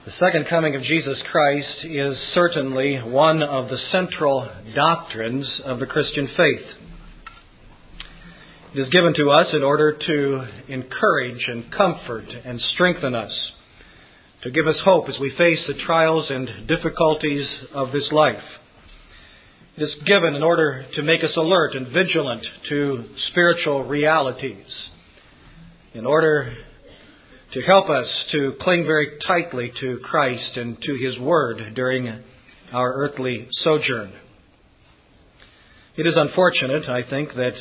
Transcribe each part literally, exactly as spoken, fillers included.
The second coming of Jesus Christ is certainly one of the central doctrines of the Christian faith. It is given to us in order to encourage and comfort and strengthen us, to give us hope as we face the trials and difficulties of this life. It is given in order to make us alert and vigilant to spiritual realities, in order to help us to cling very tightly to Christ and to His Word during our earthly sojourn. It is unfortunate, I think, that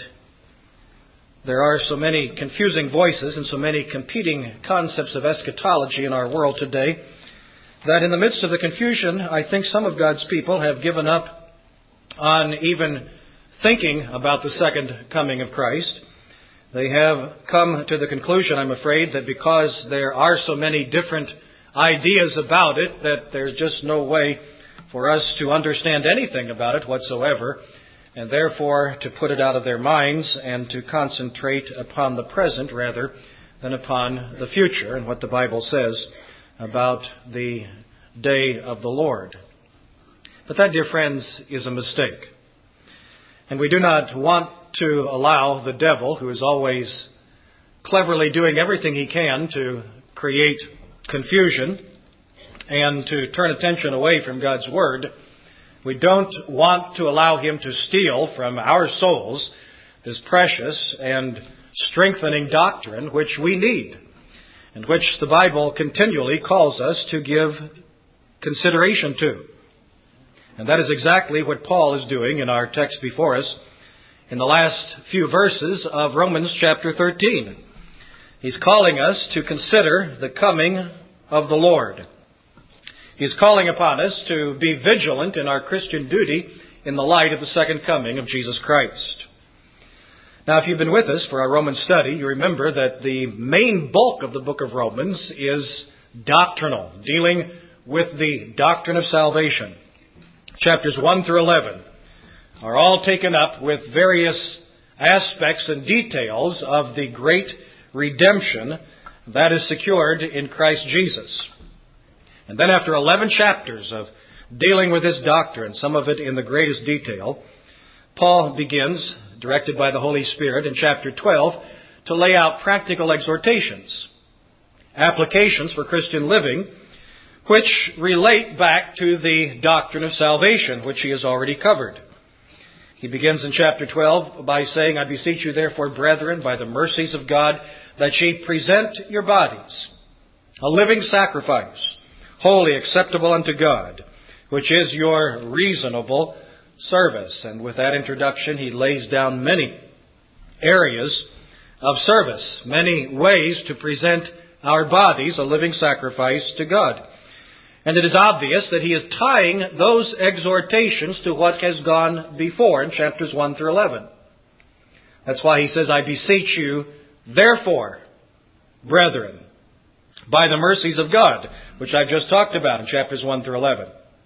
there are so many confusing voices and so many competing concepts of eschatology in our world today that in the midst of the confusion, I think some of God's people have given up on even thinking about the second coming of Christ. They have come to the conclusion, I'm afraid, that because there are so many different ideas about it, that there's just no way for us to understand anything about it whatsoever, and therefore to put it out of their minds and to concentrate upon the present rather than upon the future and what the Bible says about the day of the Lord. But that, dear friends, is a mistake. And we do not want to allow the devil, who is always cleverly doing everything he can to create confusion and to turn attention away from God's Word, we don't want to allow him to steal from our souls this precious and strengthening doctrine which we need, and which the Bible continually calls us to give consideration to. And that is exactly what Paul is doing in our text before us in the last few verses of Romans chapter thirteen. He's calling us to consider the coming of the Lord. He's calling upon us to be vigilant in our Christian duty in the light of the second coming of Jesus Christ. Now, if you've been with us for our Roman study, you remember that the main bulk of the book of Romans is doctrinal, dealing with the doctrine of salvation. Chapters one through eleven are all taken up with various aspects and details of the great redemption that is secured in Christ Jesus. And then after eleven chapters of dealing with this doctrine, some of it in the greatest detail, Paul begins, directed by the Holy Spirit in chapter twelve, to lay out practical exhortations, applications for Christian living, which relate back to the doctrine of salvation, which he has already covered. He begins in chapter twelve by saying, I beseech you therefore, brethren, by the mercies of God, that ye present your bodies a living sacrifice, holy, acceptable unto God, which is your reasonable service. And with that introduction, he lays down many areas of service, many ways to present our bodies a living sacrifice to God. And it is obvious that he is tying those exhortations to what has gone before in chapters one through eleven. That's why he says, I beseech you, therefore, brethren, by the mercies of God, which I've just talked about in chapters one through eleven.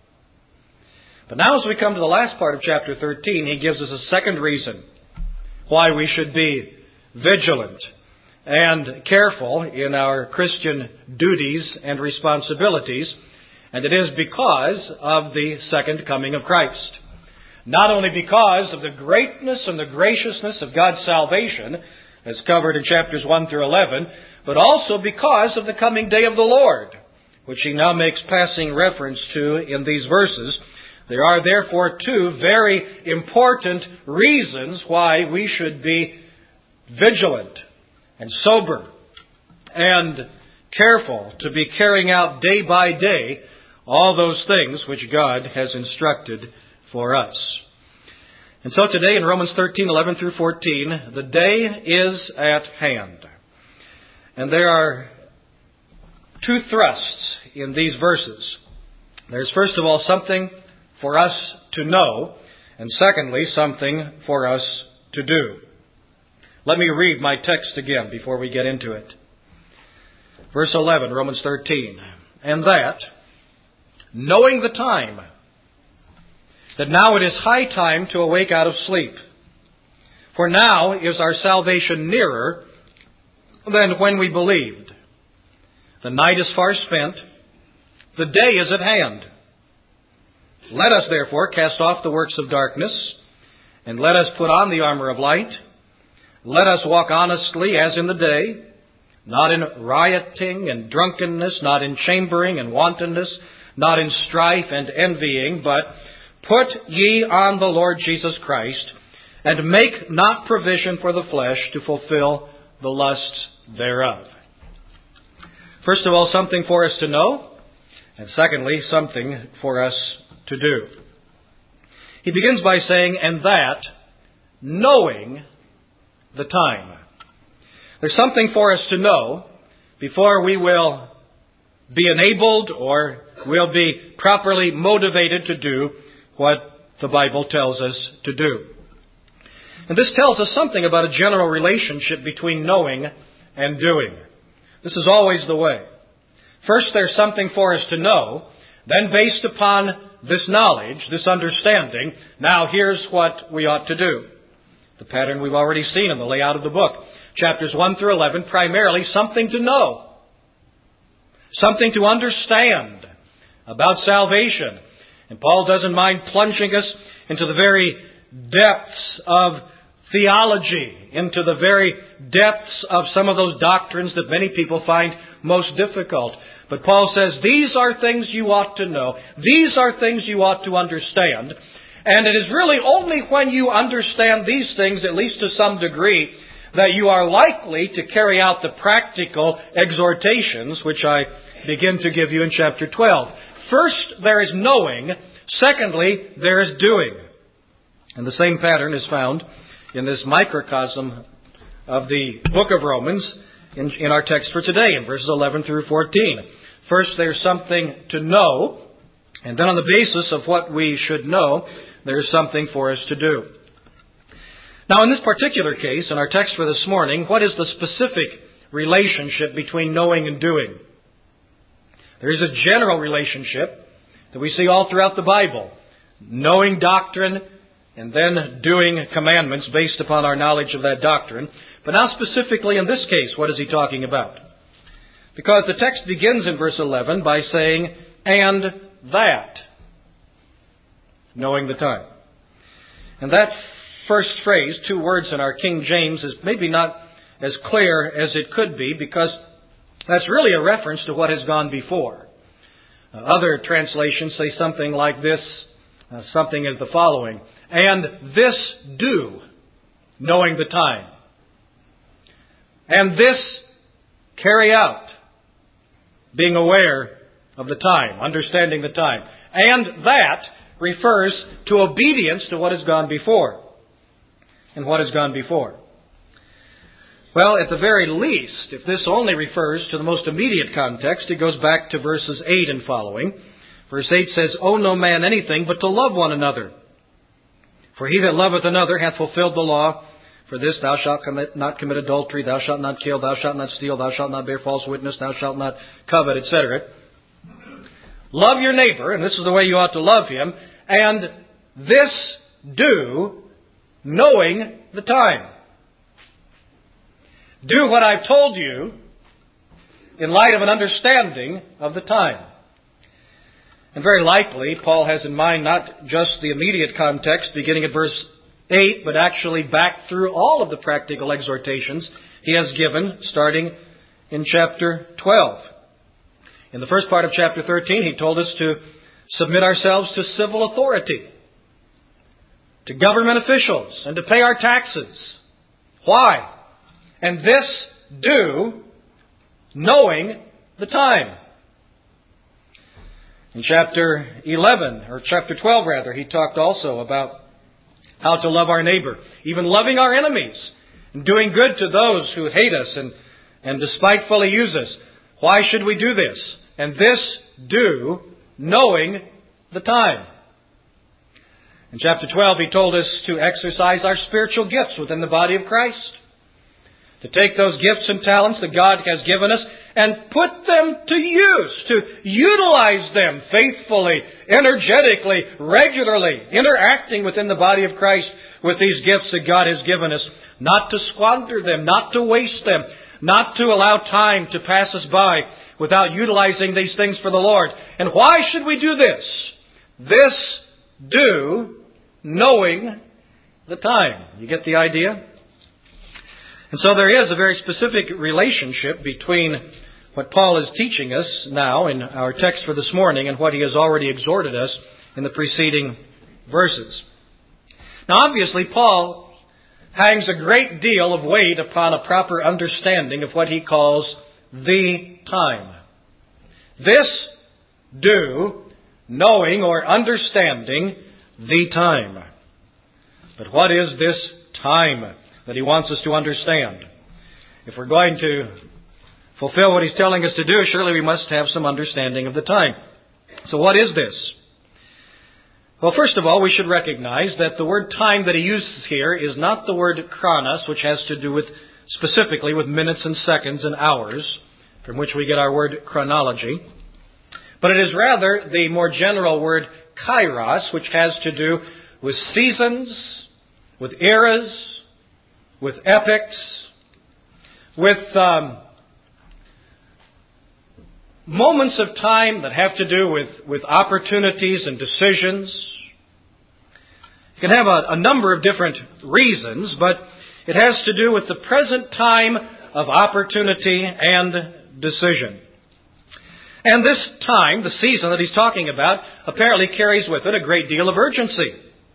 But now as we come to the last part of chapter thirteen, he gives us a second reason why we should be vigilant and careful in our Christian duties and responsibilities. And it is because of the second coming of Christ. Not only because of the greatness and the graciousness of God's salvation, as covered in chapters one through eleven, but also because of the coming day of the Lord, which he now makes passing reference to in these verses. There are therefore two very important reasons why we should be vigilant and sober and careful to be carrying out day by day all those things which God has instructed for us. And so today in Romans thirteen, eleven through fourteen, the day is at hand. And there are two thrusts in these verses. There's first of all something for us to know, and secondly, something for us to do. Let me read my text again before we get into it. Verse eleven, Romans thirteen. And that, knowing the time, that now it is high time to awake out of sleep. For now is our salvation nearer than when we believed. The night is far spent, The day is at hand. Let us therefore cast off the works of darkness, and let us put on the armor of light. Let us walk honestly as in the day, not in rioting and drunkenness, not in chambering and wantonness, not in strife and envying, but put ye on the Lord Jesus Christ, and make not provision for the flesh to fulfill the lusts thereof. First of all, something for us to know, and secondly, something for us to do. He begins by saying, and that, knowing the time. There's something for us to know before we will be enabled or will be properly motivated to do what the Bible tells us to do. And this tells us something about a general relationship between knowing and doing. This is always the way. First, there's something for us to know. Then, based upon this knowledge, this understanding, now here's what we ought to do. The pattern we've already seen in the layout of the book. Chapters one through eleven, primarily something to know. Something to understand about salvation. And Paul doesn't mind plunging us into the very depths of theology, into the very depths of some of those doctrines that many people find most difficult. But Paul says, these are things you ought to know. These are things you ought to understand. And it is really only when you understand these things, at least to some degree, that you are likely to carry out the practical exhortations, which I begin to give you in chapter twelve. First, there is knowing. Secondly, there is doing. And the same pattern is found in this microcosm of the book of Romans in, in our text for today, in verses eleven through fourteen. First, there's something to know. And then on the basis of what we should know, there's something for us to do. Now, in this particular case, in our text for this morning, what is the specific relationship between knowing and doing? There is a general relationship that we see all throughout the Bible. Knowing doctrine and then doing commandments based upon our knowledge of that doctrine. But now specifically in this case, what is he talking about? Because the text begins in verse eleven by saying, and that, knowing the time. And that first phrase, two words in our King James, is maybe not as clear as it could be, because that's really a reference to what has gone before. Uh, other translations say something like this, uh, something as the following, and this do, knowing the time. And this carry out, being aware of the time, understanding the time. And that refers to obedience to what has gone before. And what has gone before. Well, at the very least, if this only refers to the most immediate context, it goes back to verses eight and following. Verse eight says, owe no man anything but to love one another. For he that loveth another hath fulfilled the law. For this, thou shalt commit, not commit adultery, thou shalt not kill, thou shalt not steal, thou shalt not bear false witness, thou shalt not covet, et cetera. Love your neighbor, and this is the way you ought to love him. And this do, knowing the time. Do what I've told you in light of an understanding of the time. And very likely, Paul has in mind not just the immediate context beginning at verse eight, but actually back through all of the practical exhortations he has given, starting in chapter twelve. In the first part of chapter thirteen, he told us to submit ourselves to civil authority, to government officials, and to pay our taxes. Why? And this do, knowing the time. In chapter eleven, or chapter twelve rather, he talked also about how to love our neighbor, even loving our enemies, and doing good to those who hate us and, and despitefully use us. Why should we do this? And this do, knowing the time. In chapter twelve, he told us to exercise our spiritual gifts within the body of Christ. To take those gifts and talents that God has given us and put them to use, to utilize them faithfully, energetically, regularly, interacting within the body of Christ with these gifts that God has given us. Not to squander them, not to waste them, not to allow time to pass us by without utilizing these things for the Lord. And why should we do this? This do knowing the time. You get the idea? And so there is a very specific relationship between what Paul is teaching us now in our text for this morning and what he has already exhorted us in the preceding verses. Now obviously Paul hangs a great deal of weight upon a proper understanding of what he calls the time. This do knowing or understanding the time. But what is this time that he wants us to understand? If we're going to fulfill what he's telling us to do, surely we must have some understanding of the time. So what is this? Well, first of all, we should recognize that the word time that he uses here is not the word chronos, which has to do with specifically with minutes and seconds and hours, from which we get our word chronology. But it is rather the more general word kairos, which has to do with seasons, with eras, with epochs, with um, moments of time that have to do with, with opportunities and decisions. It can have a, a number of different reasons, but it has to do with the present time of opportunity and decision. And this time, the season that he's talking about, apparently carries with it a great deal of urgency.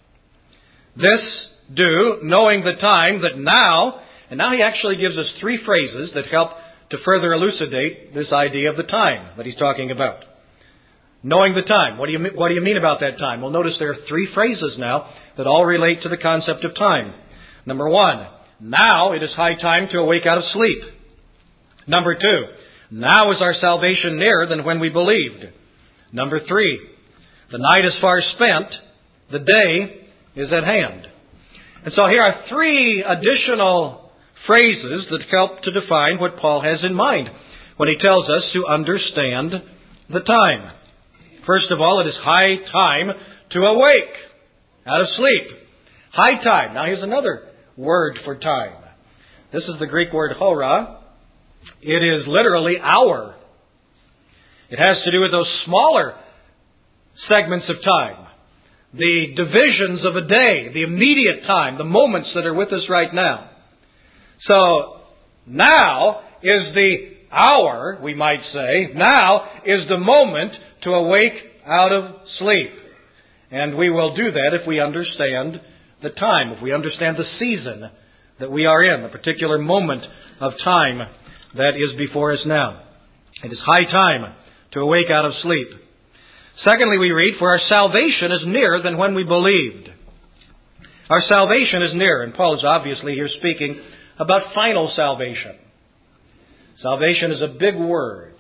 This do, knowing the time that now, and now he actually gives us three phrases that help to further elucidate this idea of the time that he's talking about. Knowing the time. What do you, what do you mean about that time? Well, notice there are three phrases now that all relate to the concept of time. Number one, now it is high time to awake out of sleep. Number two, now is our salvation nearer than when we believed. Number three, the night is far spent, the day is at hand. And so here are three additional phrases that help to define what Paul has in mind when he tells us to understand the time. First of all, it is high time to awake out of sleep. High time. Now here's another word for time. This is the Greek word hora. It is literally hour. It has to do with those smaller segments of time. The divisions of a day, the immediate time, the moments that are with us right now. So, now is the hour, we might say. Now is the moment to awake out of sleep. And we will do that if we understand the time, if we understand the season that we are in, the particular moment of time that is before us now. It is high time to awake out of sleep. Secondly, we read, for our salvation is nearer than when we believed. Our salvation is nearer, and Paul is obviously here speaking about final salvation. Salvation is a big word.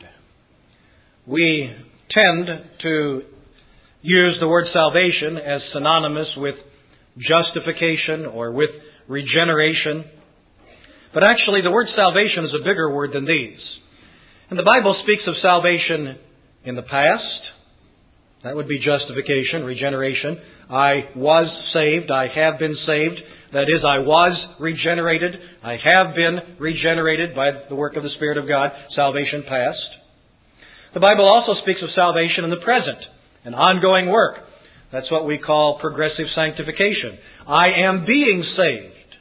We tend to use the word salvation as synonymous with justification or with regeneration. But actually, the word salvation is a bigger word than these. And the Bible speaks of salvation in the past. That would be justification, regeneration. I was saved. I have been saved. That is, I was regenerated. I have been regenerated by the work of the Spirit of God. Salvation past. The Bible also speaks of salvation in the present, an ongoing work. That's what we call progressive sanctification. I am being saved.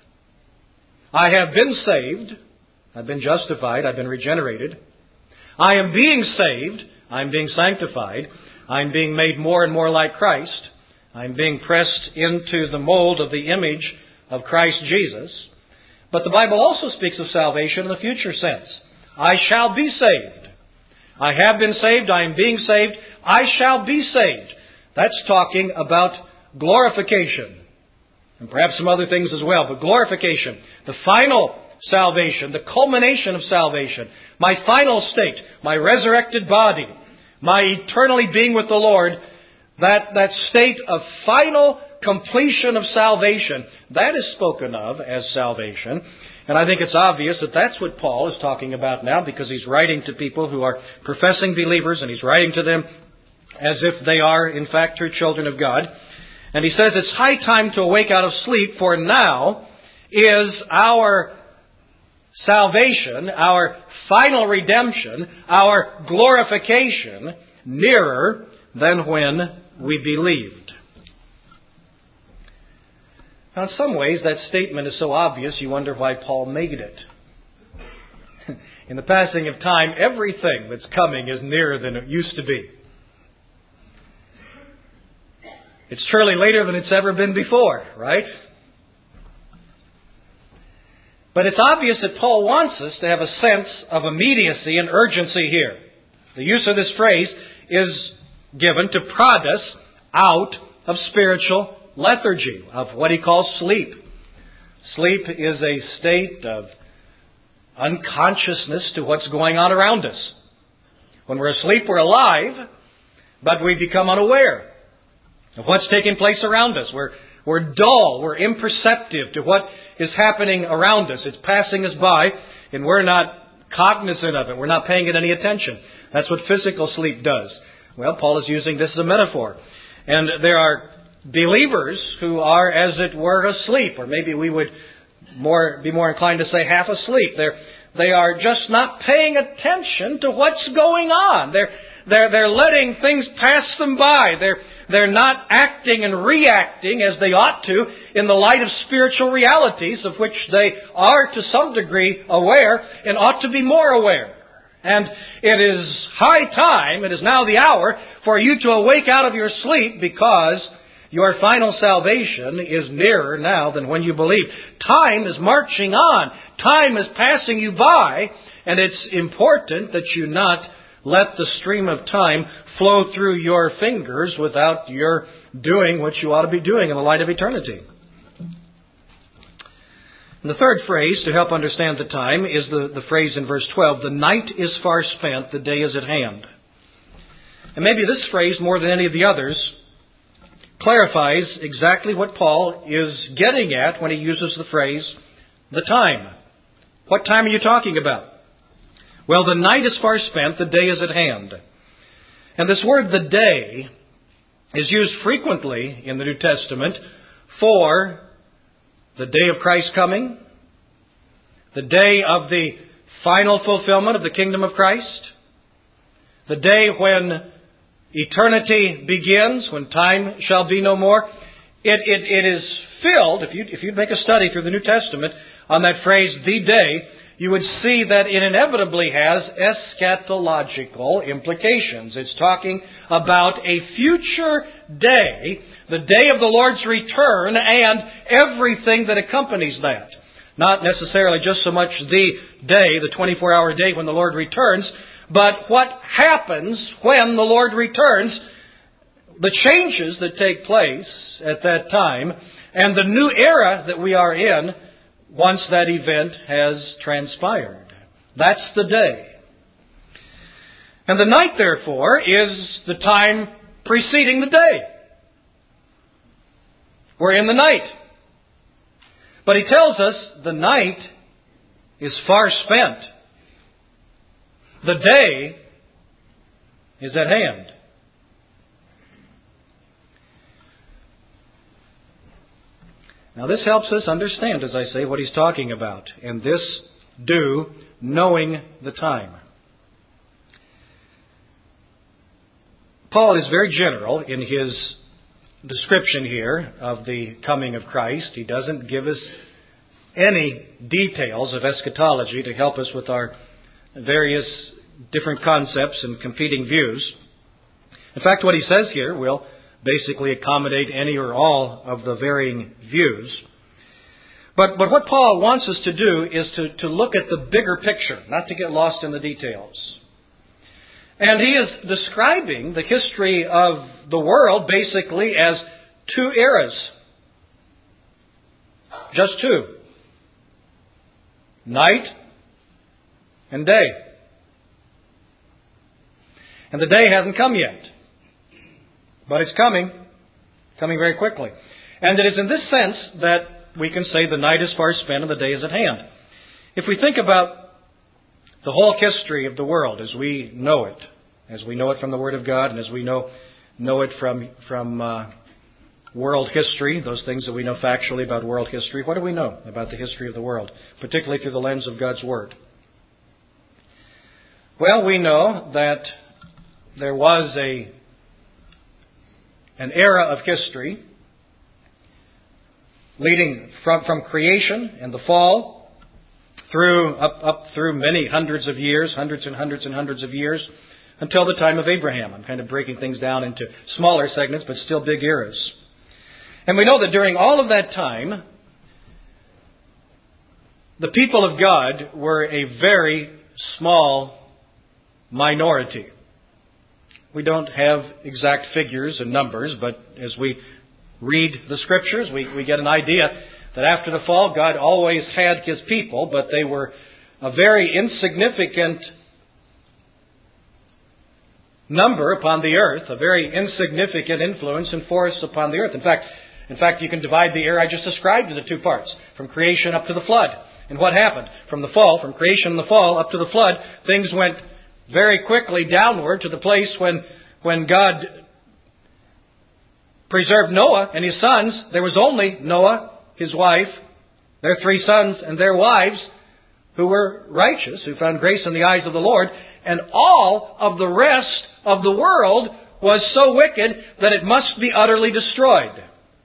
I have been saved. I've been justified. I've been regenerated. I am being saved. I'm being sanctified. I'm being made more and more like Christ. I'm being pressed into the mold of the image of Christ Jesus. But the Bible also speaks of salvation in the future sense. I shall be saved. I have been saved. I am being saved. I shall be saved. That's talking about glorification. And perhaps some other things as well. But glorification, the final salvation, the culmination of salvation, my final state, my resurrected body, my eternally being with the Lord, that, that state of final completion of salvation, that is spoken of as salvation. And I think it's obvious that that's what Paul is talking about now, because he's writing to people who are professing believers, and he's writing to them as if they are, in fact, true children of God. And he says it's high time to awake out of sleep, for now is our salvation, our final redemption, our glorification nearer than when we believed. Now, in some ways, that statement is so obvious you wonder why Paul made it. In the passing of time, everything that's coming is nearer than it used to be. It's surely later than it's ever been before, right? But it's obvious that Paul wants us to have a sense of immediacy and urgency here. The use of this phrase is given to prod us out of spiritual lethargy, of what he calls sleep. Sleep is a state of unconsciousness to what's going on around us. When we're asleep, we're alive, but we become unaware of what's taking place around us. We're, we're dull, we're imperceptive to what is happening around us. It's passing us by, and we're not cognizant of it. We're not paying it any attention. That's what physical sleep does. Well, Paul is using this as a metaphor. And there are believers who are, as it were, asleep, or maybe we would more be more inclined to say half asleep. They're, they are just not paying attention to what's going on. They're, they're, they're letting things pass them by. They're, they're not acting and reacting as they ought to in the light of spiritual realities of which they are to some degree aware and ought to be more aware. And it is high time, it is now the hour, for you to awake out of your sleep, because your final salvation is nearer now than when you believed. Time is marching on. Time is passing you by. And it's important that you not let the stream of time flow through your fingers without your doing what you ought to be doing in the light of eternity. And the third phrase, to help understand the time, is the, the phrase in verse twelve, the night is far spent, the day is at hand. And maybe this phrase, more than any of the others, clarifies exactly what Paul is getting at when he uses the phrase, the time. What time are you talking about? Well, the night is far spent, the day is at hand. And this word, the day, is used frequently in the New Testament for the day of Christ's coming, the day of the final fulfillment of the kingdom of Christ, the day when eternity begins, when time shall be no more. It, it, it is filled, if you if you make a study through the New Testament on that phrase, the day, you would see that it inevitably has eschatological implications. It's talking about a future day, the day of the Lord's return, and everything that accompanies that. Not necessarily just so much the day, the twenty-four hour day when the Lord returns, but what happens when the Lord returns, the changes that take place at that time, and the new era that we are in once that event has transpired. That's the day. And the night, therefore, is the time preceding the day. We're in the night. But he tells us the night is far spent. The day is at hand. Now this helps us understand, as I say, what he's talking about. And this do knowing the time. Paul is very general in his description here of the coming of Christ. He doesn't give us any details of eschatology to help us with our various different concepts and competing views. In fact, what he says here will basically accommodate any or all of the varying views. But, but what Paul wants us to do is to, to look at the bigger picture, not to get lost in the details. And he is describing the history of the world basically as two eras. Just two. Night and day. And the day hasn't come yet. But it's coming. Coming very quickly. And it is in this sense that we can say the night is far spent and the day is at hand. If we think about the whole history of the world as we know it, as we know it from the Word of God and as we know know it from, from uh, world history, those things that we know factually about world history, what do we know about the history of the world, particularly through the lens of God's Word? Well, we know that there was a an era of history leading from, from creation and the fall through up, up through many hundreds of years, hundreds and hundreds and hundreds of years, until the time of Abraham. I'm kind of breaking things down into smaller segments, but still big eras. And we know that during all of that time, the people of God were a very small minority. We don't have exact figures and numbers, but as we read the Scriptures, we, we get an idea that after the fall, God always had His people, but they were a very insignificant number upon the earth, a very insignificant influence and force upon the earth. In fact, in fact, you can divide the era I just described into two parts, from creation up to the flood. And what happened? From the fall, from creation and the fall up to the flood, things went very quickly downward to the place when, when God preserved Noah and his sons. There was only Noah, his wife, their three sons, and their wives who were righteous, who found grace in the eyes of the Lord. And all of the rest of the world was so wicked that it must be utterly destroyed.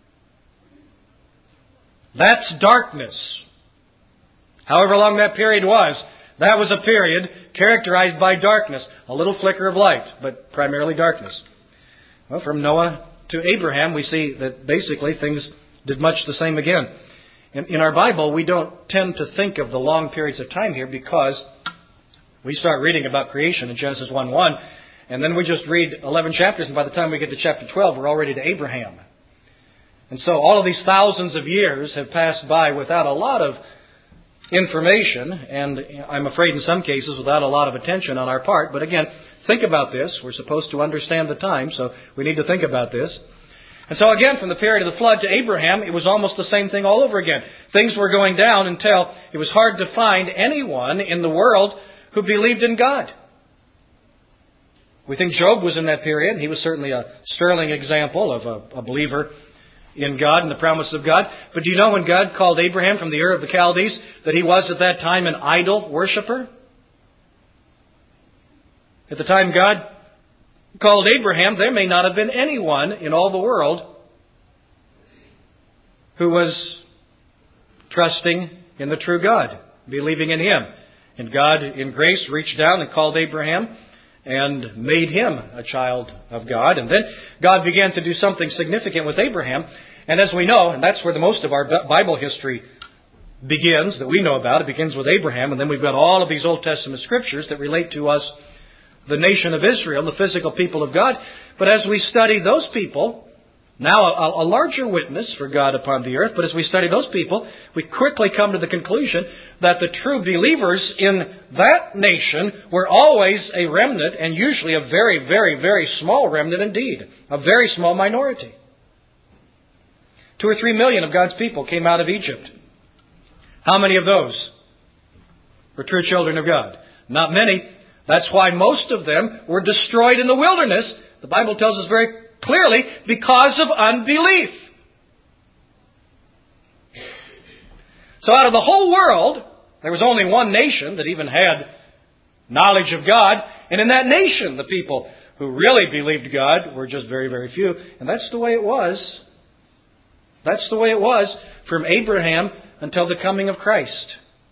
That's darkness. However long that period was, that was a period characterized by darkness. A little flicker of light, but primarily darkness. Well, from Noah to Abraham, we see that basically things did much the same again. In, in our Bible, we don't tend to think of the long periods of time here because we start reading about creation in Genesis one one, and then we just read eleven chapters, and by the time we get to chapter twelve, we're already to Abraham. And so all of these thousands of years have passed by without a lot of information, and I'm afraid in some cases without a lot of attention on our part. But again, think about this. We're supposed to understand the time, so we need to think about this. And so again, from the period of the flood to Abraham, it was almost the same thing all over again. Things were going down until it was hard to find anyone in the world who believed in God. We think Job was in that period. He was certainly a sterling example of a, a believer in God and the promise of God. But do you know when God called Abraham from the Ur of the Chaldees that he was at that time an idol worshiper? At the time God called Abraham, there may not have been anyone in all the world who was trusting in the true God, believing in Him. And God, in grace, reached down and called Abraham and made him a child of God. And then God began to do something significant with Abraham. And as we know, and that's where the most of our Bible history begins, that we know about. It begins with Abraham. And then we've got all of these Old Testament scriptures that relate to us, the nation of Israel, the physical people of God. But as we study those people, now a, a larger witness for God upon the earth, but as we study those people, we quickly come to the conclusion that the true believers in that nation were always a remnant, and usually a very, very, very small remnant indeed. A very small minority. Two or three million of God's people came out of Egypt. How many of those were true children of God? Not many. That's why most of them were destroyed in the wilderness. The Bible tells us very clearly, because of unbelief. So out of the whole world, there was only one nation that even had knowledge of God. And in that nation, the people who really believed God were just very, very few. And that's the way it was. That's the way it was from Abraham until the coming of Christ.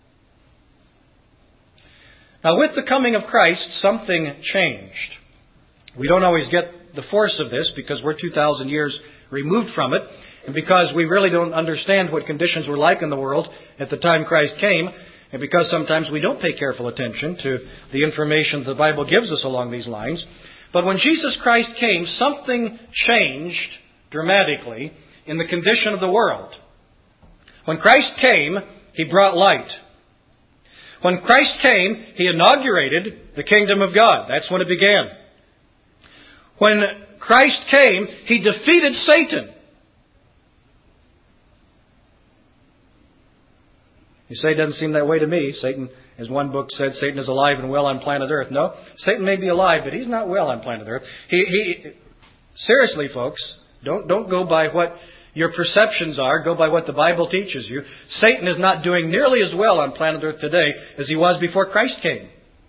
Now, with the coming of Christ, something changed. We don't always get the force of this because we're two thousand years removed from it, and because we really don't understand what conditions were like in the world at the time Christ came, and because sometimes we don't pay careful attention to the information the Bible gives us along these lines. But when Jesus Christ came, something changed dramatically in the condition of the world. When Christ came, He brought light. When Christ came, He inaugurated the kingdom of God. That's when it began. When Christ came, He defeated Satan. You say it doesn't seem that way to me. Satan, as one book said, Satan is alive and well on planet Earth. No, Satan may be alive, but he's not well on planet Earth. He, he, seriously, folks, Don't, don't go by what your perceptions are. Go by what the Bible teaches you. Satan is not doing nearly as well on planet Earth today as he was before Christ came.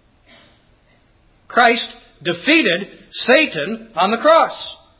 Christ defeated Satan on the cross.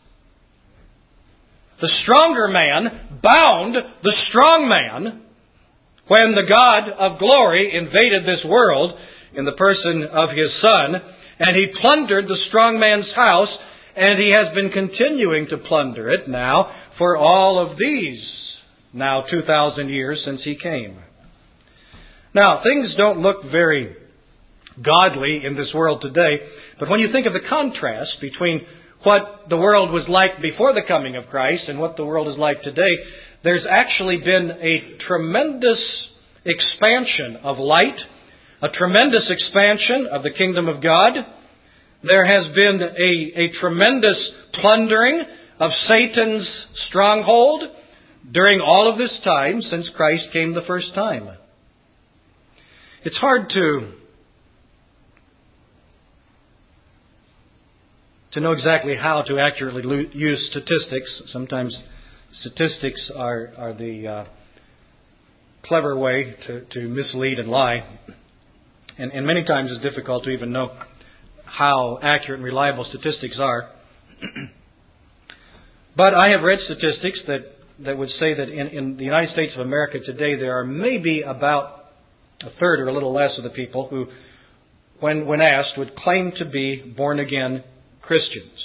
The stronger man bound the strong man when the God of glory invaded this world in the person of His Son, and He plundered the strong man's house, and He has been continuing to plunder it now for all of these, now two thousand years since He came. Now, things don't look very godly in this world today, but when you think of the contrast between what the world was like before the coming of Christ and what the world is like today, there's actually been a tremendous expansion of light, a tremendous expansion of the kingdom of God. There has been a, a tremendous plundering of Satan's stronghold during all of this time since Christ came the first time. It's hard to to know exactly how to accurately lo- use statistics. Sometimes statistics are, are the uh, clever way to, to mislead and lie. And, and many times it's difficult to even know how accurate and reliable statistics are. But I have read statistics that, that would say that in, in the United States of America today, there are maybe about a third or a little less of the people who, when, when asked, would claim to be born-again Christians.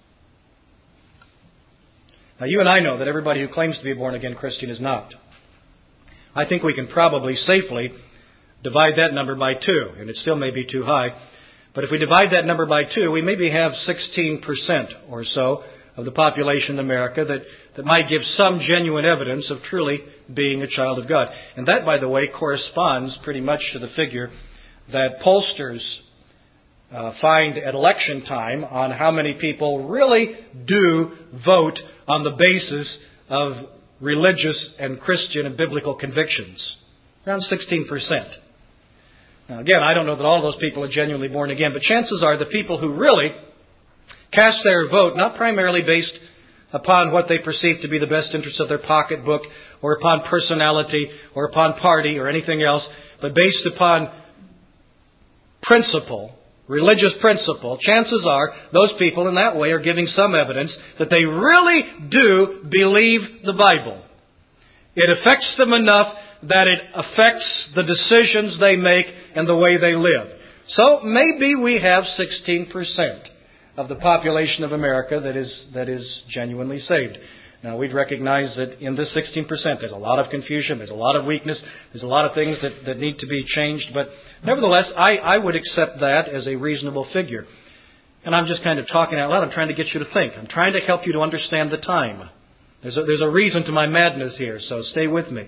Now, you and I know that everybody who claims to be a born-again Christian is not. I think we can probably safely divide that number by two, and it still may be too high. But if we divide that number by two, we maybe have sixteen percent or so of the population in America that, that might give some genuine evidence of truly being a child of God. And that, by the way, corresponds pretty much to the figure that pollsters uh, find at election time on how many people really do vote on the basis of religious and Christian and biblical convictions. Around sixteen percent. Now, again, I don't know that all those people are genuinely born again, but chances are the people who really cast their vote, not primarily based upon what they perceive to be the best interests of their pocketbook, or upon personality, or upon party, or anything else, but based upon principle, religious principle, chances are those people in that way are giving some evidence that they really do believe the Bible. It affects them enough that it affects the decisions they make and the way they live. So maybe we have sixteen percent of the population of America that is that is genuinely saved. Now, we'd recognize that in this sixteen percent, there's a lot of confusion, there's a lot of weakness, there's a lot of things that, that need to be changed. But nevertheless, I, I would accept that as a reasonable figure. And I'm just kind of talking out loud. I'm trying to get you to think. I'm trying to help you to understand the time. There's a, there's a reason to my madness here, so stay with me.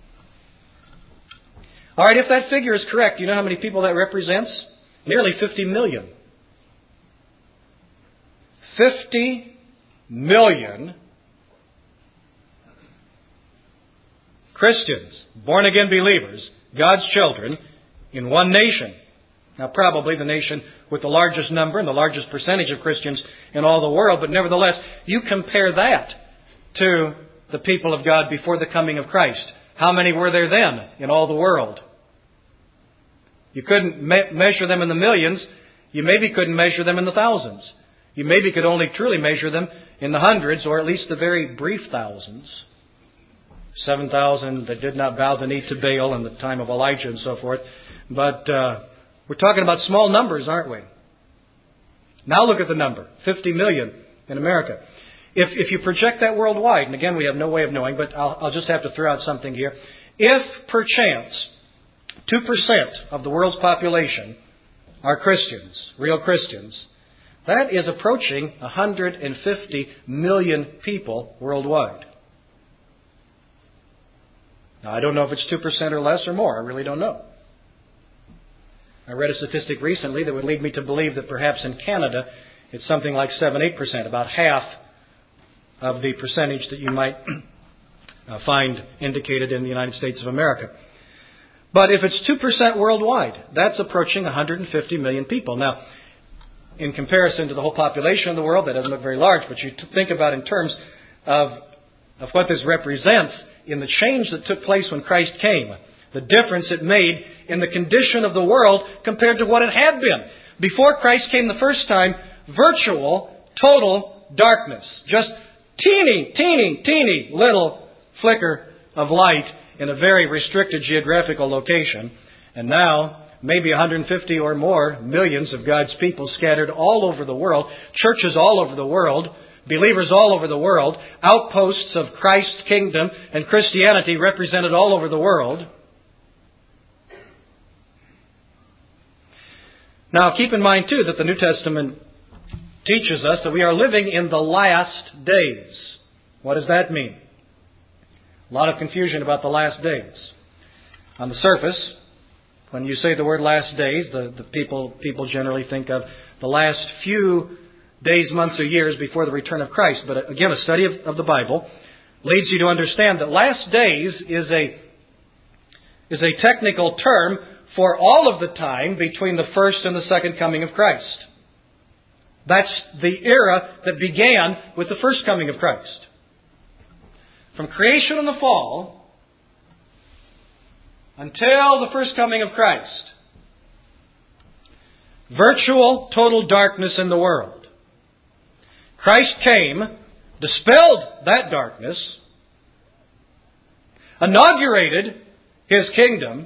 All right, if that figure is correct, you know how many people that represents? Nearly fifty million. fifty million Christians, born-again believers, God's children, in one nation. Now, probably the nation with the largest number and the largest percentage of Christians in all the world, but nevertheless, you compare that to the people of God before the coming of Christ. How many were there then in all the world? You couldn't me- measure them in the millions. You maybe couldn't measure them in the thousands. You maybe could only truly measure them in the hundreds, or at least the very brief thousands. seven thousand that did not bow the knee to Baal in the time of Elijah and so forth. But uh, we're talking about small numbers, aren't we? Now look at the number, fifty million in America. If, if you project that worldwide, and again we have no way of knowing, but I'll, I'll just have to throw out something here. If perchance two percent of the world's population are Christians, real Christians, that is approaching one hundred fifty million people worldwide. Now, I don't know if it's two percent or less or more. I really don't know. I read a statistic recently that would lead me to believe that perhaps in Canada it's something like seven, eight percent, about half of the percentage that you might find indicated in the United States of America. But if it's two percent worldwide, that's approaching one hundred fifty million people. Now, in comparison to the whole population of the world, that doesn't look very large, but you think about in terms of, of what this represents in the change that took place when Christ came. The difference it made in the condition of the world compared to what it had been. Before Christ came the first time, virtual, total darkness. Just teeny, teeny, teeny little flicker of light in a very restricted geographical location. And now, maybe one hundred fifty or more millions of God's people scattered all over the world, churches all over the world, believers all over the world, outposts of Christ's kingdom and Christianity represented all over the world. Now, keep in mind, too, that the New Testament teaches us that we are living in the last days. What does that mean? A lot of confusion about the last days. On the surface, when you say the word last days, the, the people, people generally think of the last few days, months, or years before the return of Christ. But again, a study of, of the Bible leads you to understand that last days is a, is a technical term for all of the time between the first and the second coming of Christ. That's the era that began with the first coming of Christ. From creation and the fall until the first coming of Christ. Virtual, total darkness in the world. Christ came, dispelled that darkness, inaugurated His kingdom,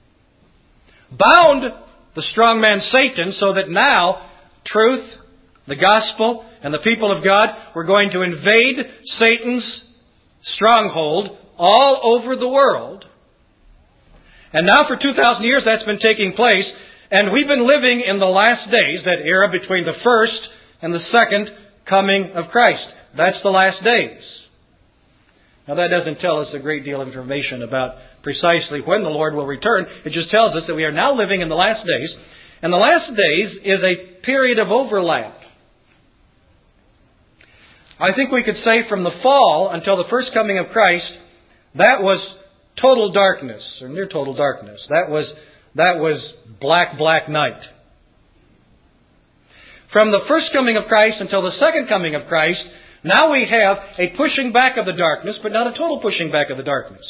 bound the strong man Satan so that now truth, the gospel, and the people of God were going to invade Satan's stronghold all over the world. And now for two thousand years that's been taking place, and we've been living in the last days, that era between the first and the second coming of Christ. That's the last days. Now that doesn't tell us a great deal of information about precisely when the Lord will return. It just tells us that we are now living in the last days. And the last days is a period of overlap. I think we could say from the fall until the first coming of Christ, that was total darkness, or near total darkness. That was, that was black, black night. From the first coming of Christ until the second coming of Christ, now we have a pushing back of the darkness, but not a total pushing back of the darkness.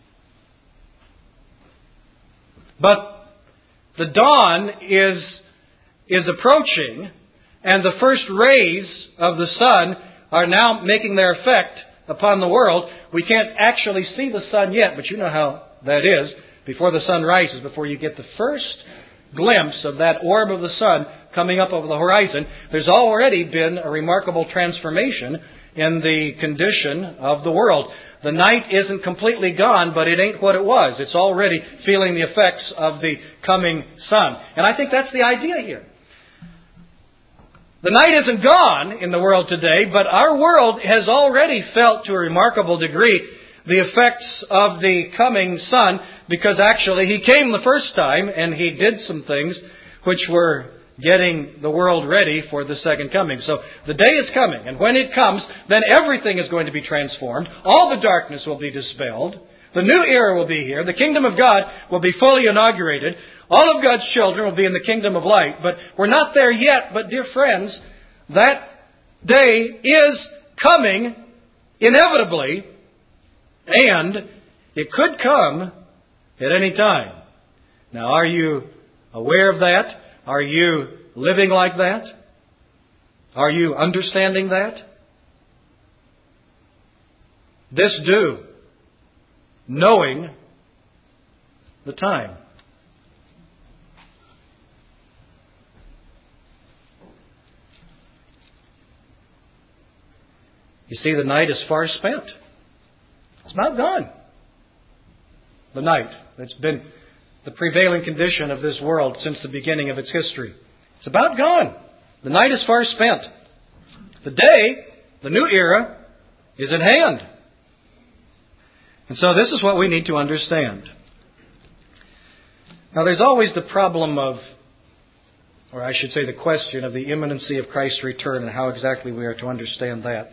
But the dawn is, is approaching, and the first rays of the sun are now making their effect upon the world. We can't actually see the sun yet, but you know how that is. Before the sun rises, before you get the first glimpse of that orb of the sun coming up over the horizon, there's already been a remarkable transformation in the condition of the world. The night isn't completely gone, but it ain't what it was. It's already feeling the effects of the coming sun. And I think that's the idea here. The night isn't gone in the world today, but our world has already felt to a remarkable degree the effects of the coming sun, because actually He came the first time and He did some things which were getting the world ready for the second coming. So the day is coming, and when it comes, then everything is going to be transformed. All the darkness will be dispelled. The new era will be here. The kingdom of God will be fully inaugurated. All of God's children will be in the kingdom of light. But we're not there yet. But dear friends, that day is coming inevitably, and it could come at any time. Now, are you aware of that? Are you living like that? Are you understanding that? This do, knowing the time. You see, the night is far spent. It's about gone. The night. It's been the prevailing condition of this world since the beginning of its history. It's about gone. The night is far spent. The day, the new era, is at hand. And so this is what we need to understand. Now there's always the problem of, or I should say the question of the imminency of Christ's return and how exactly we are to understand that.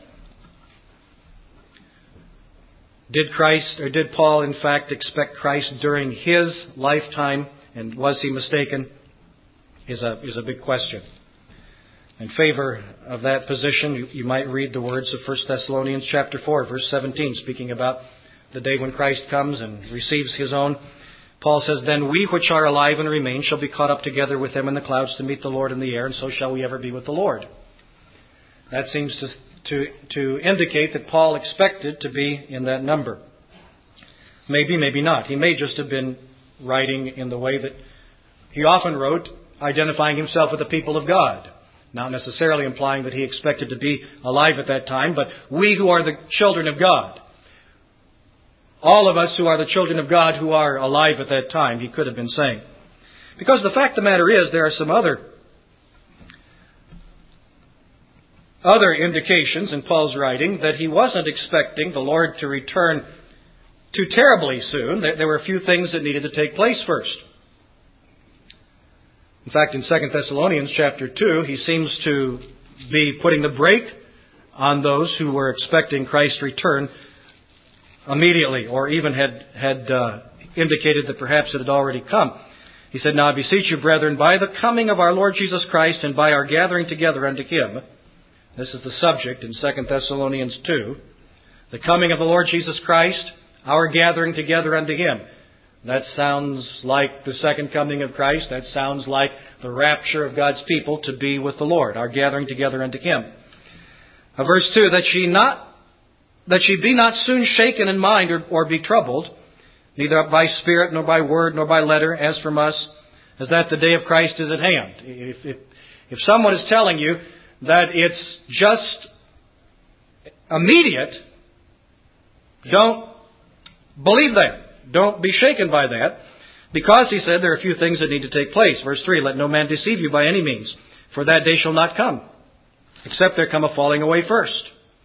Did Christ, or did Paul in fact expect Christ during his lifetime, and was he mistaken? Is a, is a big question. In favor of that position, you, you might read the words of First Thessalonians chapter four, verse seventeen, speaking about the day when Christ comes and receives His own. Paul says, "Then we which are alive and remain shall be caught up together with them in the clouds to meet the Lord in the air, and so shall we ever be with the Lord." That seems to, to, to indicate that Paul expected to be in that number. Maybe, maybe not. He may just have been writing in the way that he often wrote, identifying himself with the people of God. Not necessarily implying that he expected to be alive at that time, but we who are the children of God, all of us who are the children of God who are alive at that time, he could have been saying. Because the fact of the matter is, there are some other other indications in Paul's writing that he wasn't expecting the Lord to return too terribly soon. There were a few things that needed to take place first. In fact, in Second Thessalonians chapter two, he seems to be putting the brake on those who were expecting Christ's return immediately, or even had had uh, indicated that perhaps it had already come. He said, "Now I beseech you, brethren, by the coming of our Lord Jesus Christ and by our gathering together unto Him," this is the subject in Second Thessalonians two, the coming of the Lord Jesus Christ, our gathering together unto Him. That sounds like the second coming of Christ. That sounds like the rapture of God's people to be with the Lord, our gathering together unto Him. Uh, verse two, that ye not that ye be not soon shaken in mind or, or be troubled, neither by spirit, nor by word, nor by letter, as from us, as that the day of Christ is at hand. If, if, if someone is telling you that it's just immediate, don't believe that. Don't be shaken by that, because, he said, there are a few things that need to take place. Verse three, let no man deceive you by any means, for that day shall not come, except there come a falling away first.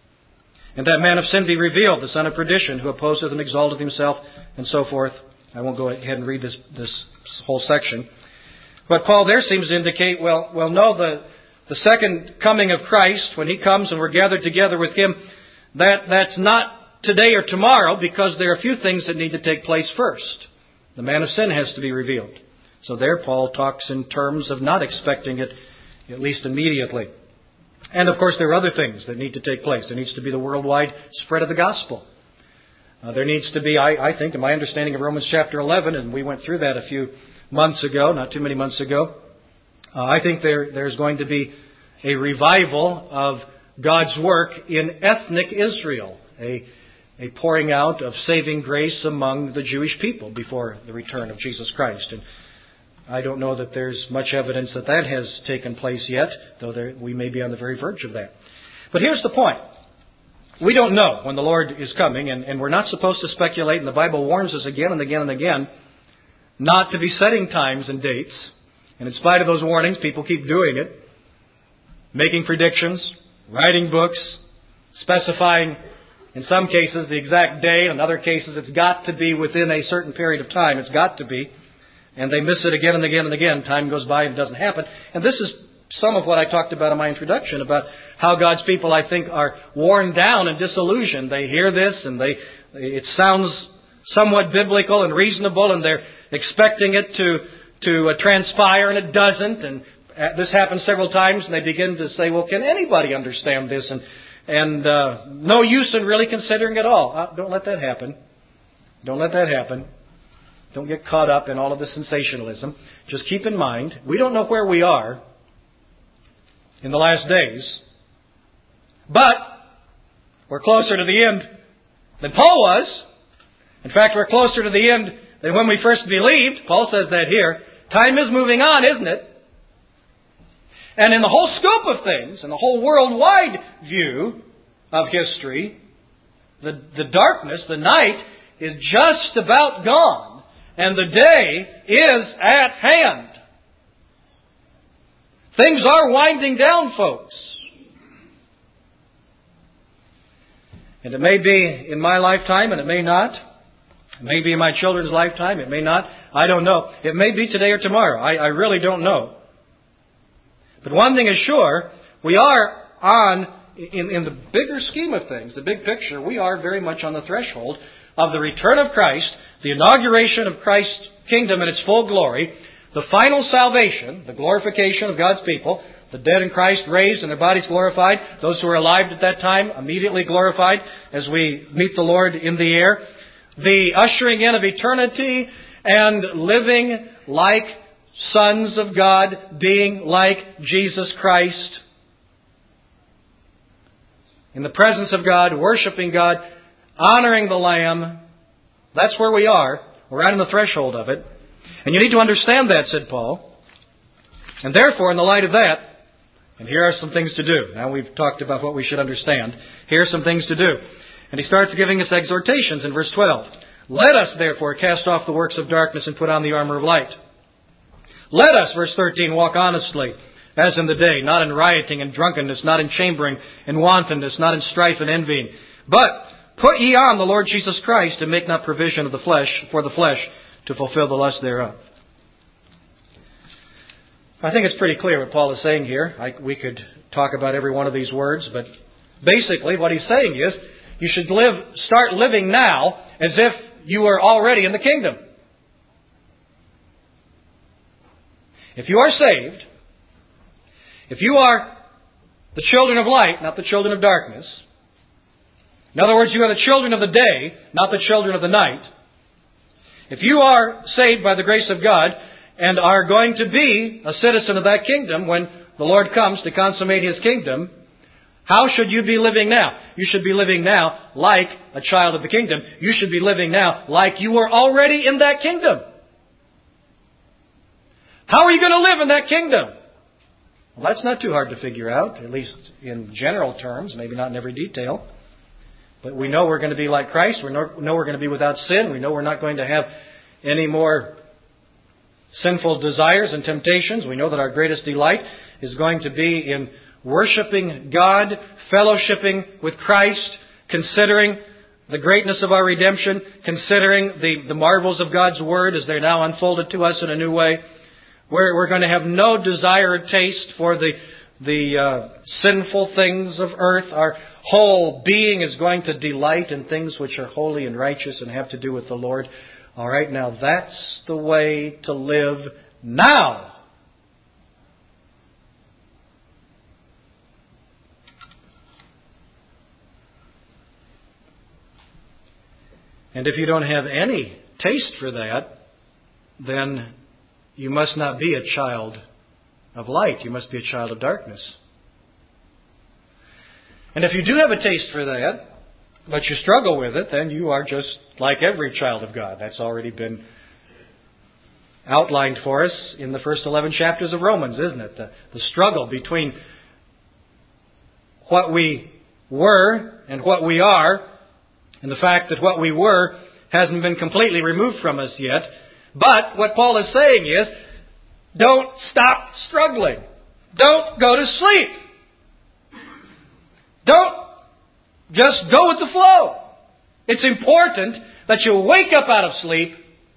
And that man of sin be revealed, the son of perdition, who opposeth and exalteth himself, and so forth. I won't go ahead and read this, this whole section. But Paul there seems to indicate, well, well, no, the, the second coming of Christ, when He comes and we're gathered together with Him, that, that's not today or tomorrow, because there are a few things that need to take place first. The man of sin has to be revealed. So there Paul talks in terms of not expecting it, at least immediately. And of course there are other things that need to take place. There needs to be the worldwide spread of the gospel. Uh, there needs to be, I, I think, in my understanding of Romans chapter eleven, and we went through that a few months ago, not too many months ago, uh, I think there there's going to be a revival of God's work in ethnic Israel, a A pouring out of saving grace among the Jewish people before the return of Jesus Christ. And I don't know that there's much evidence that that has taken place yet, though there, we may be on the very verge of that. But here's the point. We don't know when the Lord is coming, and, and we're not supposed to speculate, and the Bible warns us again and again and again not to be setting times and dates. And in spite of those warnings, people keep doing it, making predictions, writing books, specifying in some cases the exact day. In other cases it's got to be within a certain period of time. It's got to be. And they miss it again and again and again. Time goes by and it doesn't happen. And this is some of what I talked about in my introduction, about how God's people, I think, are worn down and disillusioned. They hear this and they it sounds somewhat biblical and reasonable, and they're expecting it to, to uh, transpire, and it doesn't. And uh, this happens several times, and they begin to say, well, can anybody understand this? And And uh, no use in really considering it all. Uh, don't let that happen. Don't let that happen. Don't get caught up in all of the sensationalism. Just keep in mind, we don't know where we are in the last days, but we're closer to the end than Paul was. In fact, we're closer to the end than when we first believed. Paul says that here. Time is moving on, isn't it? And in the whole scope of things, in the whole worldwide view of history, the, the darkness, the night, is just about gone. And the day is at hand. Things are winding down, folks. And it may be in my lifetime, and it may not. It may be in my children's lifetime, it may not. I don't know. It may be today or tomorrow. I, I really don't know. But one thing is sure, we are on, in, in the bigger scheme of things, the big picture, we are very much on the threshold of the return of Christ, the inauguration of Christ's kingdom in its full glory, the final salvation, the glorification of God's people, The dead in Christ raised and their bodies glorified. Those who are alive at that time immediately glorified as we meet the Lord in the air. The ushering in of eternity and living like sons of God, being like Jesus Christ. In the presence of God, worshiping God, honoring the Lamb. That's where we are. We're right on the threshold of it. And you need to understand that, said Paul. And therefore, in the light of that, and here are some things to do. Now we've talked about what we should understand. Here are some things to do. And he starts giving us exhortations in verse twelve. Let us, therefore, cast off the works of darkness and put on the armor of light. Let us, verse thirteen, walk honestly, as in the day, not in rioting and drunkenness, not in chambering and wantonness, not in strife and envying. But put ye on the Lord Jesus Christ, and make not provision of the flesh for the flesh to fulfill the lust thereof. I think it's pretty clear what Paul is saying here. I, we could talk about every one of these words, but basically what he's saying is you should live, start living now as if you were already in the kingdom. If you are saved, if you are the children of light, not the children of darkness, in other words, you are the children of the day, not the children of the night. If you are saved by the grace of God and are going to be a citizen of that kingdom when the Lord comes to consummate His kingdom, how should you be living now? You should be living now like a child of the kingdom. You should be living now like you were already in that kingdom. How are you going to live in that kingdom? Well, that's not too hard to figure out, at least in general terms, maybe not in every detail. But we know we're going to be like Christ. We know we're going to be without sin. We know we're not going to have any more sinful desires and temptations. We know that our greatest delight is going to be in worshiping God, fellowshipping with Christ, considering the greatness of our redemption, considering the, the marvels of God's Word as they're now unfolded to us in a new way. We're, we're going to have no desire or taste for the, the uh, sinful things of earth. Our whole being is going to delight in things which are holy and righteous and have to do with the Lord. All right, now that's the way to live now. And if you don't have any taste for that, then you must not be a child of light. You must be a child of darkness. And if you do have a taste for that, but you struggle with it, then you are just like every child of God. That's already been outlined for us in the first eleven chapters of Romans, isn't it? The, the struggle between what we were and what we are, and the fact that what we were hasn't been completely removed from us yet. But what Paul is saying is, don't stop struggling. Don't go to sleep. Don't just go with the flow. It's important that you wake up out of sleep,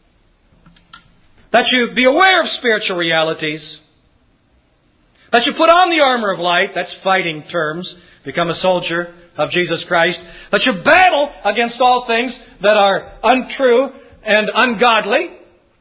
that you be aware of spiritual realities, that you put on the armor of light, that's fighting terms, become a soldier of Jesus Christ, that you battle against all things that are untrue and ungodly,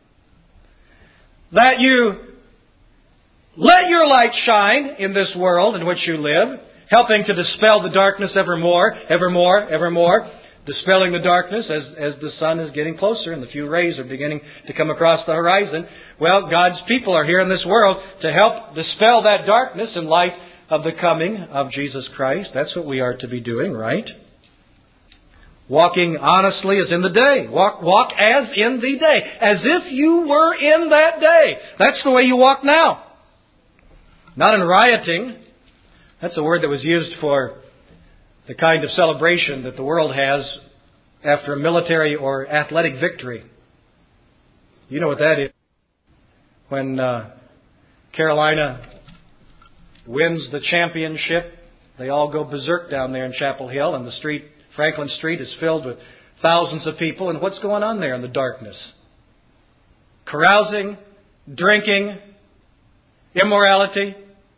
that you let your light shine in this world in which you live, helping to dispel the darkness evermore, evermore, evermore, dispelling the darkness as, as the sun is getting closer and the few rays are beginning to come across the horizon. Well, God's people are here in this world to help dispel that darkness in light of the coming of Jesus Christ. That's what we are to be doing, right? Walking honestly as in the day. Walk, walk as in the day. As if you were in that day. That's the way you walk now. Not in rioting. That's a word that was used for the kind of celebration that the world has after a military or athletic victory. You know what that is. When uh, Carolina wins the championship, they all go berserk down there in Chapel Hill, and the street, Franklin Street, is filled with thousands of people. And what's going on there in the darkness? Carousing, drinking, immorality.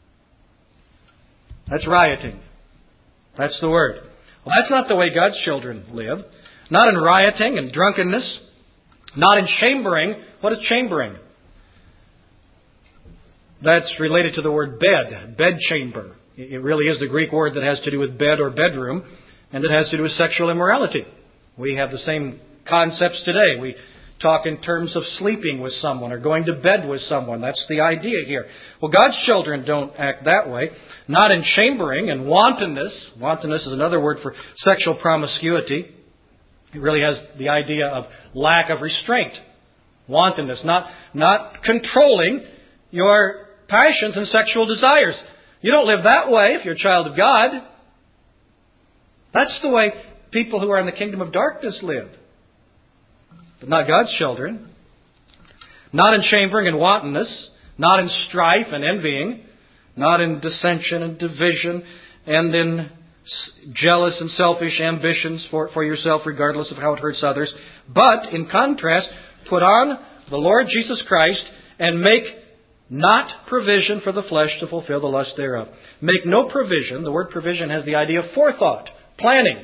That's rioting. That's the word. Well, that's not the way God's children live. Not in rioting and drunkenness. Not in chambering. What is chambering? That's related to the word bed, bedchamber. It really is the Greek word that has to do with bed or bedroom, and it has to do with sexual immorality. We have the same concepts today. We talk in terms of sleeping with someone or going to bed with someone. That's the idea here. Well, God's children don't act that way. Not in chambering and wantonness. Wantonness is another word for sexual promiscuity. It really has the idea of lack of restraint. Wantonness. Not, not controlling your passions and sexual desires. You don't live that way if you're a child of God. That's the way people who are in the kingdom of darkness live. But not God's children. Not in chambering and wantonness. Not in strife and envying. Not in dissension and division. And in jealous and selfish ambitions for, for yourself, regardless of how it hurts others. But, in contrast, put on the Lord Jesus Christ and make not provision for the flesh to fulfill the lust thereof. Make no provision. The word provision has the idea of forethought, planning.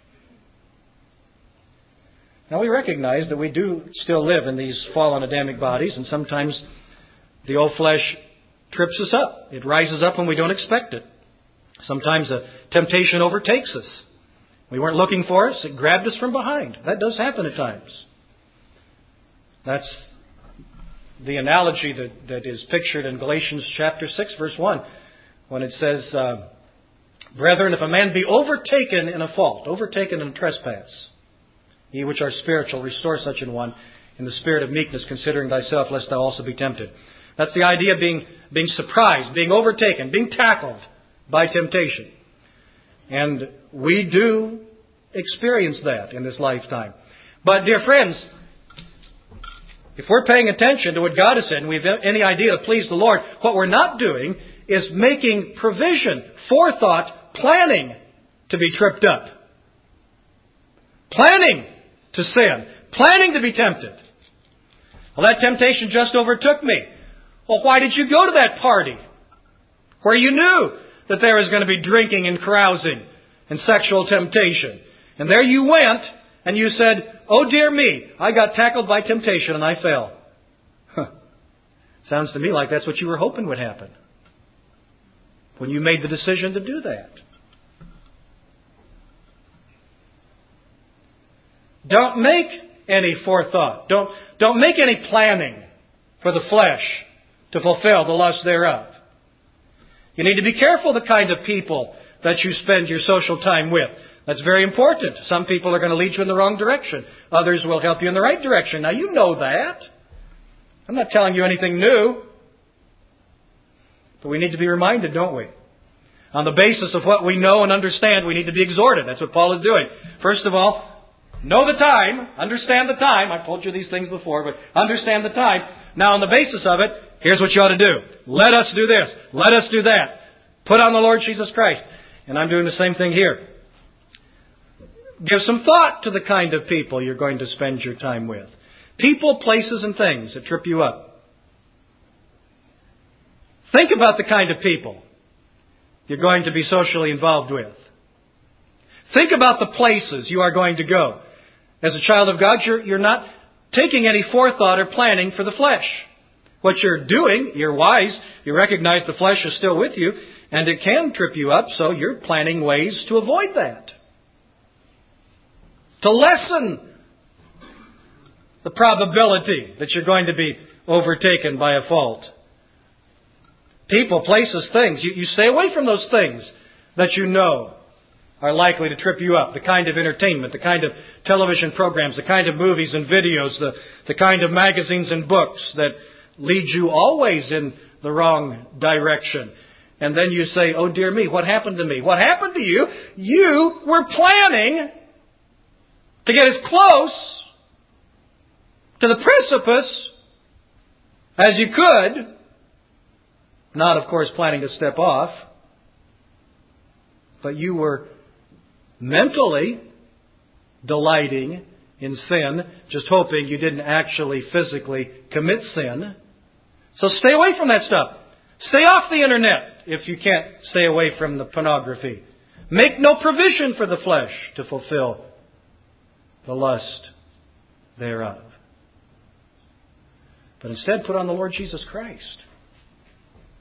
Now we recognize that we do still live in these fallen Adamic bodies, and sometimes the old flesh trips us up. It rises up when we don't expect it. Sometimes a temptation overtakes us. We weren't looking for us. It grabbed us from behind. That does happen at times. That's the analogy that, that is pictured in Galatians chapter six, verse one, when it says, uh, Brethren, if a man be overtaken in a fault, overtaken in a trespass, ye which are spiritual, restore such an one in the spirit of meekness, considering thyself, lest thou also be tempted. That's the idea of being, being surprised, being overtaken, being tackled by temptation. And we do experience that in this lifetime. But, dear friends, if we're paying attention to what God has said and we have any idea to please the Lord, what we're not doing is making provision, forethought, planning to be tripped up. Planning to sin. Planning to be tempted. Well, that temptation just overtook me. Well, why did you go to that party where you knew that there was going to be drinking and carousing and sexual temptation? And there you went and you said, oh dear me, I got tackled by temptation and I fell. Huh. Sounds to me like that's what you were hoping would happen when you made the decision to do that. Don't make any forethought. Don't, don't make any planning for the flesh to fulfill the lust thereof. You need to be careful the kind of people that you spend your social time with. That's very important. Some people are going to lead you in the wrong direction. Others will help you in the right direction. Now, you know that. I'm not telling you anything new. But we need to be reminded, don't we? On the basis of what we know and understand, we need to be exhorted. That's what Paul is doing. First of all, know the time. Understand the time. I've told you these things before, but understand the time. Now, on the basis of it, here's what you ought to do. Let us do this. Let us do that. Put on the Lord Jesus Christ. And I'm doing the same thing here. Give some thought to the kind of people you're going to spend your time with. People, places, and things that trip you up. Think about the kind of people you're going to be socially involved with. Think about the places you are going to go. As a child of God, you're, you're not taking any forethought or planning for the flesh. What you're doing, you're wise. You recognize the flesh is still with you, and it can trip you up, so you're planning ways to avoid that. To lessen the probability that you're going to be overtaken by a fault. People, places, things. You, you stay away from those things that you know are likely to trip you up. The kind of entertainment, the kind of television programs, the kind of movies and videos, the, the kind of magazines and books that lead you always in the wrong direction. And then you say, oh dear me, what happened to me? What happened to you? You were planning to get as close to the precipice as you could. Not, of course, planning to step off. But you were mentally delighting in sin, just hoping you didn't actually physically commit sin. So stay away from that stuff. Stay off the internet if you can't stay away from the pornography. Make no provision for the flesh to fulfill the lust thereof. But instead put on the Lord Jesus Christ.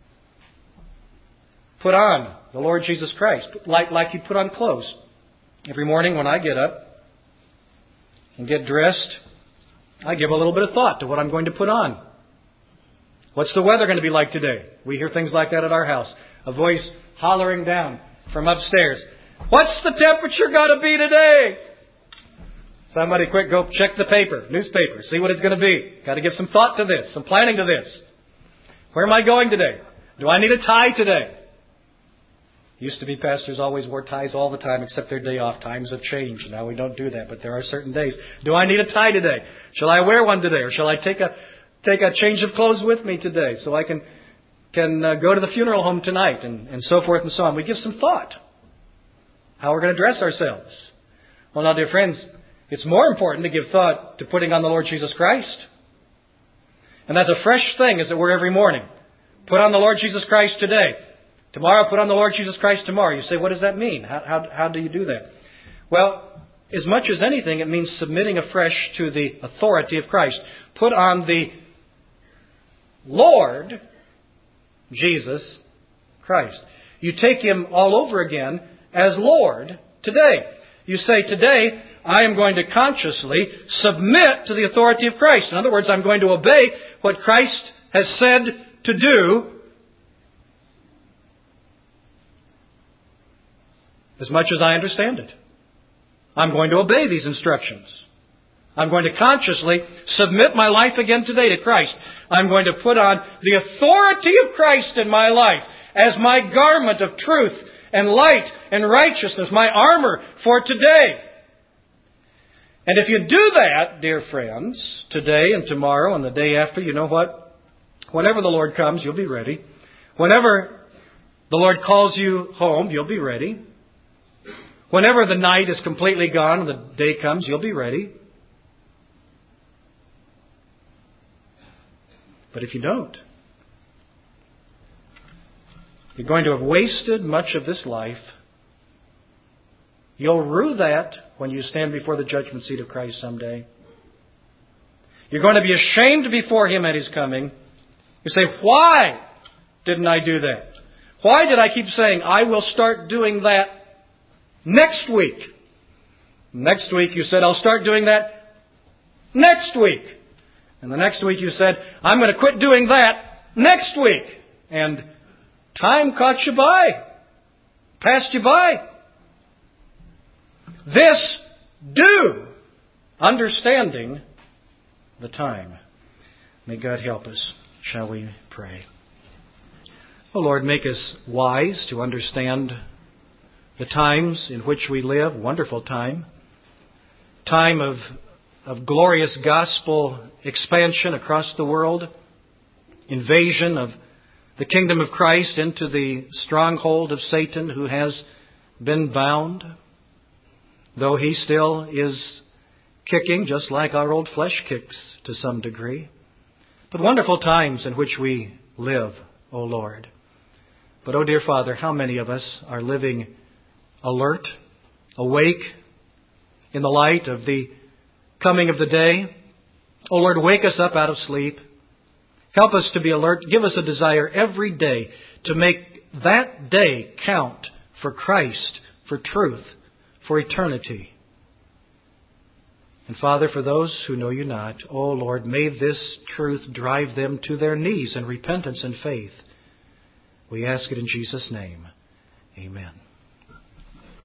put on the Lord Jesus Christ, like, like you put on clothes. Every morning when I get up and get dressed, I give a little bit of thought to what I'm going to put on. What's the weather going to be like today? We hear things like that at our house. A voice hollering down from upstairs. What's the temperature going to be today? Somebody quick go check the paper, newspaper, see what it's going to be. Got to give some thought to this, some planning to this. Where am I going today? Do I need a tie today? Used to be pastors always wore ties all the time except their day off. Times have changed. Now we don't do that, but there are certain days. Do I need a tie today? Shall I wear one today? Or shall I take a take a change of clothes with me today so I can can uh, go to the funeral home tonight and, and so forth and so on? We give some thought how we're going to dress ourselves. Well, now, dear friends, it's more important to give thought to putting on the Lord Jesus Christ. And that's a fresh thing, as it were, every morning. Put on the Lord Jesus Christ today. Tomorrow, put on the Lord Jesus Christ tomorrow. You say, what does that mean? How, how, how do you do that? Well, as much as anything, it means submitting afresh to the authority of Christ. Put on the Lord Jesus Christ. You take Him all over again as Lord today. You say, today, I am going to consciously submit to the authority of Christ. In other words, I'm going to obey what Christ has said to do as much as I understand it. I'm going to obey these instructions. I'm going to consciously submit my life again today to Christ. I'm going to put on the authority of Christ in my life as my garment of truth and light and righteousness, my armor for today. And if you do that, dear friends, today and tomorrow and the day after, you know what? Whenever the Lord comes, you'll be ready. Whenever the Lord calls you home, you'll be ready. Whenever the night is completely gone and the day comes, you'll be ready. But if you don't, you're going to have wasted much of this life. You'll rue that when you stand before the judgment seat of Christ someday. You're going to be ashamed before Him at His coming. You say, why didn't I do that? Why did I keep saying, I will start doing that next week? Next week you said, I'll start doing that next week. And the next week you said, I'm going to quit doing that next week. And time caught you by. Passed you by. This do, understanding the time. May God help us. Shall we pray? Oh Lord, make us wise to understand the times in which we live. Wonderful time. Time of, of glorious gospel expansion across the world. Invasion of the kingdom of Christ into the stronghold of Satan who has been bound. Though he still is kicking just like our old flesh kicks to some degree. But wonderful times in which we live, O Lord. But, oh dear Father, how many of us are living alert, awake, in the light of the coming of the day? O Lord, wake us up out of sleep. Help us to be alert. Give us a desire every day to make that day count for Christ, for truth, for eternity. And Father, for those who know You not, O Lord, may this truth drive them to their knees in repentance and faith. We ask it in Jesus' name. Amen.